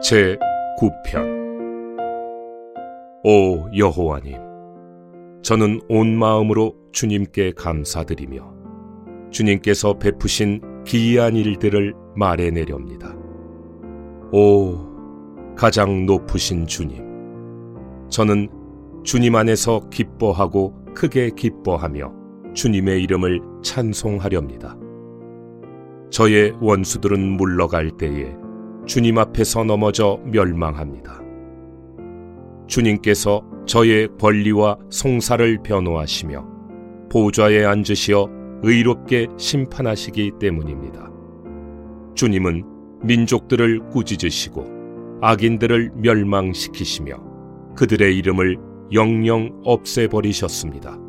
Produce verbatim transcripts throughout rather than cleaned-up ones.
제구 편. 오 여호와님, 저는 온 마음으로 주님께 감사드리며 주님께서 베푸신 기이한 일들을 말해내렵니다. 오 가장 높으신 주님, 저는 주님 안에서 기뻐하고 크게 기뻐하며 주님의 이름을 찬송하렵니다. 저의 원수들은 물러갈 때에 주님 앞에서 넘어져 멸망합니다. 주님께서 저의 권리와 송사를 변호하시며 보좌에 앉으시어 의롭게 심판하시기 때문입니다. 주님은 민족들을 꾸짖으시고 악인들을 멸망시키시며 그들의 이름을 영영 없애버리셨습니다.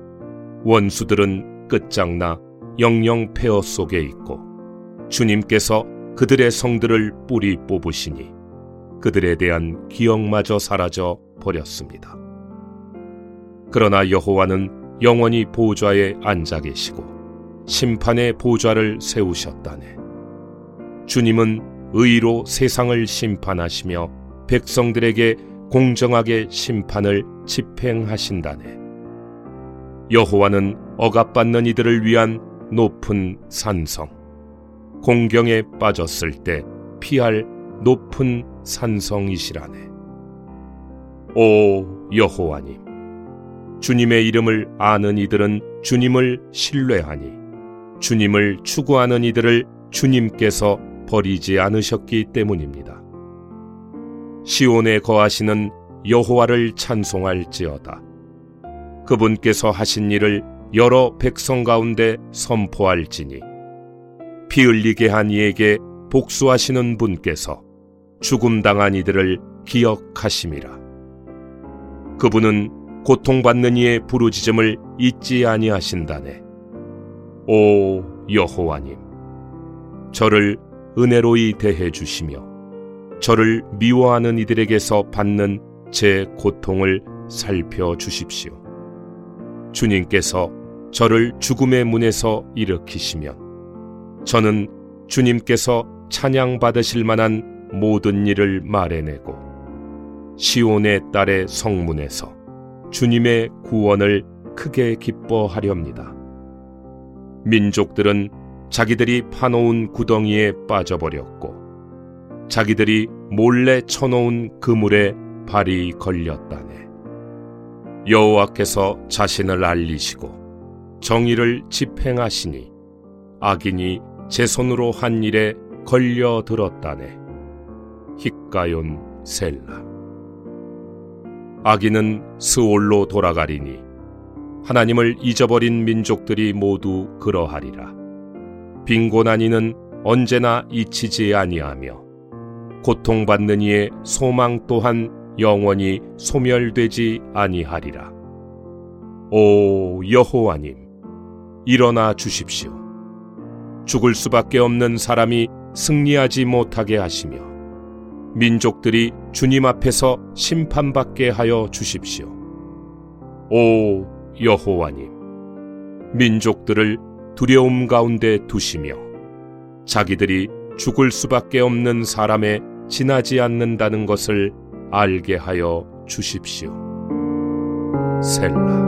원수들은 끝장나 영영 폐허 속에 있고 주님께서 그들의 성들을 뿌리 뽑으시니 그들에 대한 기억마저 사라져 버렸습니다. 그러나 여호와는 영원히 보좌에 앉아 계시고 심판의 보좌를 세우셨다네. 주님은 의로 세상을 심판하시며 백성들에게 공정하게 심판을 집행하신다네. 여호와는 억압받는 이들을 위한 높은 산성, 공경에 빠졌을 때 피할 높은 산성이시라네. 오 여호와님, 주님의 이름을 아는 이들은 주님을 신뢰하니 주님을 추구하는 이들을 주님께서 버리지 않으셨기 때문입니다. 시온에 거하시는 여호와를 찬송할지어다. 그분께서 하신 일을 여러 백성 가운데 선포할지니 피 흘리게 한 이에게 복수하시는 분께서 죽음당한 이들을 기억하심이라. 그분은 고통받는 이의 부르짖음을 잊지 아니하신다네. 오 여호와님, 저를 은혜로이 대해 주시며 저를 미워하는 이들에게서 받는 제 고통을 살펴주십시오. 주님께서 저를 죽음의 문에서 일으키시면 저는 주님께서 찬양받으실 만한 모든 일을 말해내고 시온의 딸의 성문에서 주님의 구원을 크게 기뻐하렵니다. 민족들은 자기들이 파놓은 구덩이에 빠져버렸고 자기들이 몰래 쳐놓은 그물에 발이 걸렸다네. 여호와께서 자신을 알리시고 정의를 집행하시니 악인이 제 손으로 한 일에 걸려들었다네. 히가yon 셀라. 악인은 스올로 돌아가리니 하나님을 잊어버린 민족들이 모두 그러하리라. 빈곤한 이는 언제나 잊히지 아니하며 고통받는 이의 소망 또한 영원히 소멸되지 아니하리라. 오 여호와님, 일어나 주십시오. 죽을 수밖에 없는 사람이 승리하지 못하게 하시며 민족들이 주님 앞에서 심판받게 하여 주십시오. 오 여호와님, 민족들을 두려움 가운데 두시며 자기들이 죽을 수밖에 없는 사람에 지나지 않는다는 것을 알게 하여 주십시오. 셀라.